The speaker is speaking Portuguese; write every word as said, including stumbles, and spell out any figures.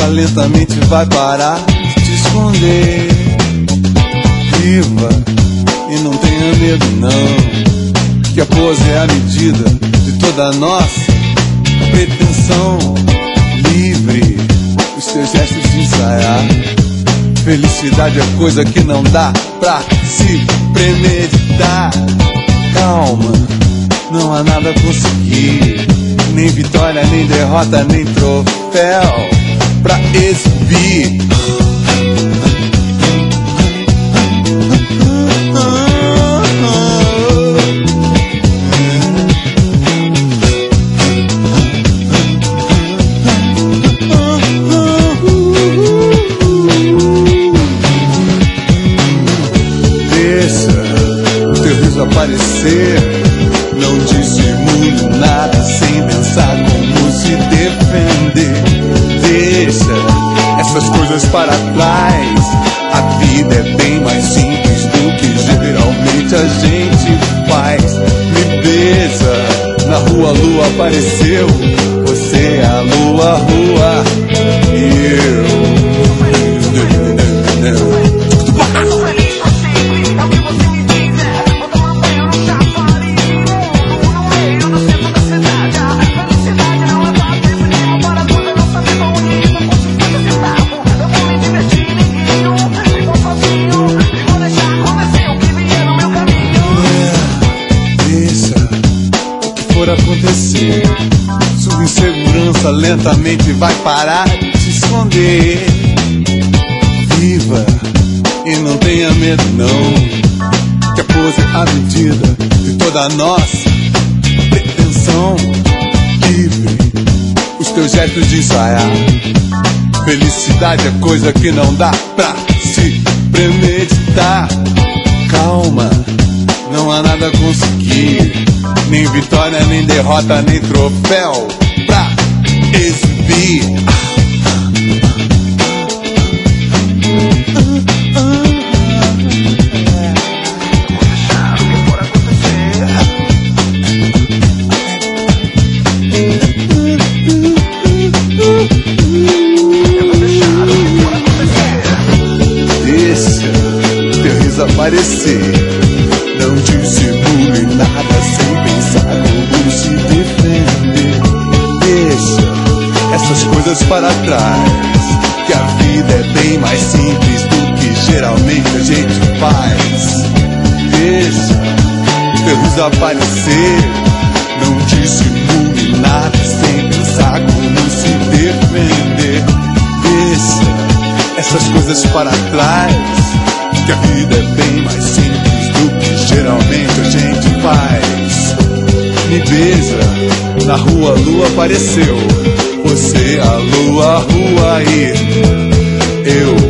lentamente vai parar de te esconder. Viva e não tenha medo não, que a pose é a medida de toda a nossa pretensão. Livre os teus gestos de ensaiar. Felicidade é coisa que não dá pra se premeditar. Calma, não há nada a conseguir, nem vitória, nem derrota, nem troféu pra exibir. Aparecer, não dissimule nada sem pensar como se defender. Deixa essas coisas para trás. A vida é bem mais simples do que geralmente a gente faz. Me beija, na rua a lua apareceu. Você é a lua, rua e eu. Acontecer, sua insegurança lentamente vai parar de se esconder. Viva e não tenha medo não, que a pose é a medida de toda a nossa pretensão. Livre os teus gestos de ensaiar. Felicidade é coisa que não dá pra se premeditar. Calma, não há nada a conseguir, nem vitória, nem derrota, nem troféu pra exibir. Deixa teu riso aparecer. Não dissimule nada sem pensar como se defender. Deixa essas coisas para trás, que a vida é bem mais simples do que geralmente a gente faz. Deixa o teu riso aparecer. Não dissimule nada sem pensar como se defender. Deixa essas coisas para trás, que a vida é bem mais simples do que geralmente a gente faz. Me beija, na rua a lua apareceu. Você a lua, rua e eu.